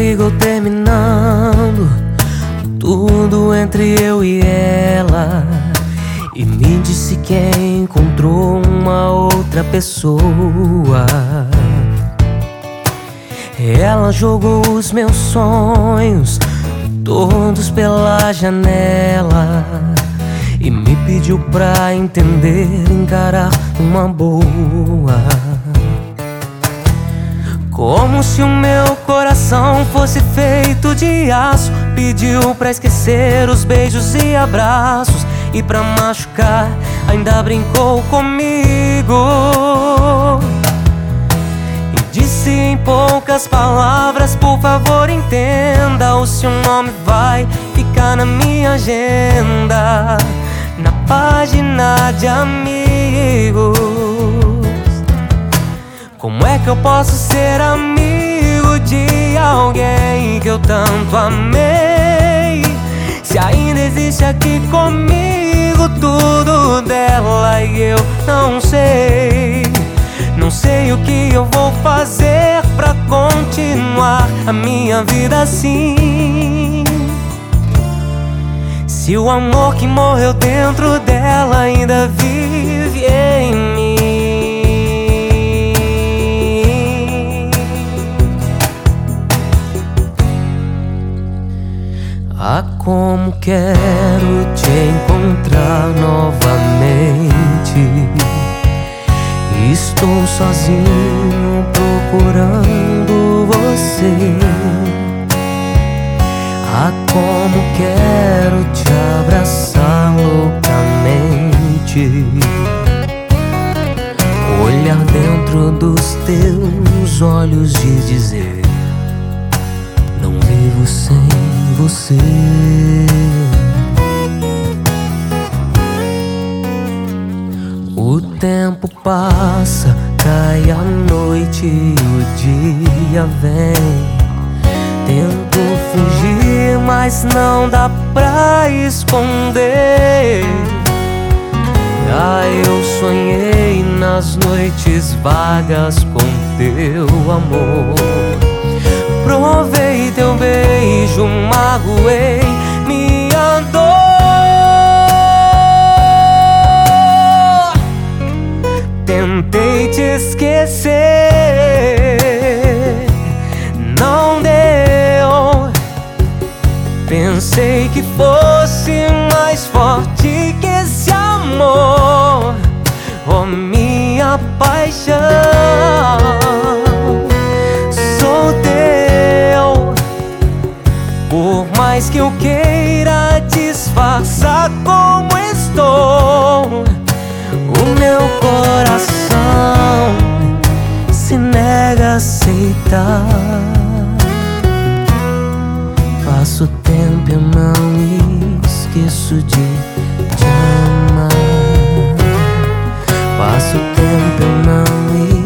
ligou terminando tudo entre eu e ela, e me disse que encontrou uma outra pessoa. Ela jogou os meus sonhos todos pela janela e me pediu pra entender, encarar uma boa. Como se o meu coração fosse feito de aço, pediu pra esquecer os beijos e abraços, e pra machucar ainda brincou comigo. E disse em poucas palavras: por favor entenda, o seu nome vai ficar na minha agenda, na página de amigos. Como é que eu posso ser amigo de alguém que eu tanto amei, se ainda existe aqui comigo tudo dela e eu não sei? Não sei o que eu vou fazer pra continuar a minha vida assim, se o amor que morreu dentro dela ainda vive em mim. Ah, como quero te encontrar novamente. Estou sozinho procurando você. Ah, como quero te abraçar loucamente, olhar dentro dos teus olhos e dizer: não vivo sem você. O tempo passa, cai a noite e o dia vem. Tento fugir, mas não dá pra esconder. Ah, eu sonhei nas noites vagas com teu amor. Provei teu beijo, magoei minha dor. Tentei te esquecer, não deu. Pensei que fosse mais forte que esse amor, oh minha paixão. Sou teu, por mais que eu queira disfarçar como estou, o meu coração se nega a aceitar. Passo tempo e eu não esqueço de te amar. Passo tempo e eu não